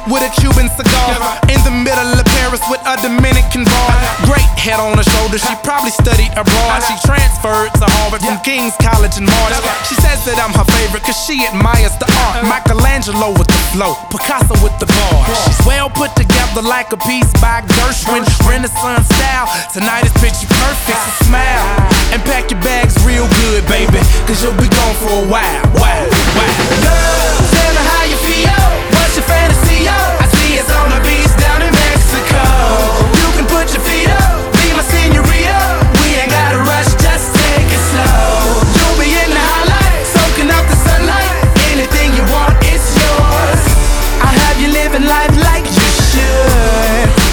with a Cuban cigar. In the middle of Paris with a Dominican bar. Great head on her shoulder, she probably studied abroad. She transferred to Harvard from King's College in March. She says that I'm her favorite cause she admires the art. Michelangelo with the flow, Picasso with the bars. She's well put together like a piece by Gershwin. Renaissance style, tonight is picture perfect, so smile and pack your bags real good, baby, cause you'll be gone for a while. Girl, tell me how you feel, what's your fantasy, yo? I see it's on the beach down in Vegas.